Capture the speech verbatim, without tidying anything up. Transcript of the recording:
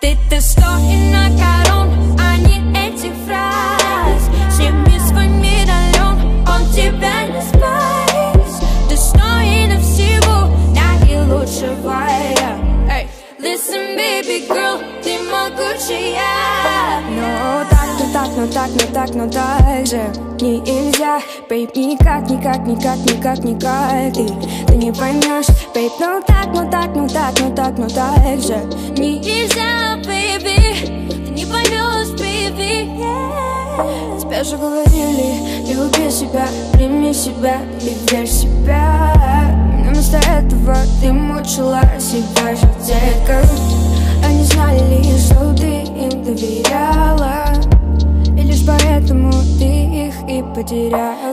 Ты достойна корон, а не этих фраз. Сними свой медальон, он тебя не спас. Достойна всего наилучшего. Hey. Listen, baby girl, ты могучая. Ну так, ну так, ну так, ну так, ну так же нельзя, бейб, никак, никак, никак, никак, никак. Ты, ты не поймешь, бейб, ну так, ну так, ну так, ну так, ну так же нельзя, baby, ты не поймешь, baby, yeah. Тебе же говорили, люби себя, прими себя и верь в себя. Но вместо этого ты мучила себя же, детка. Они знали лишь, что ты им доверяла, и лишь поэтому ты их и потеряла.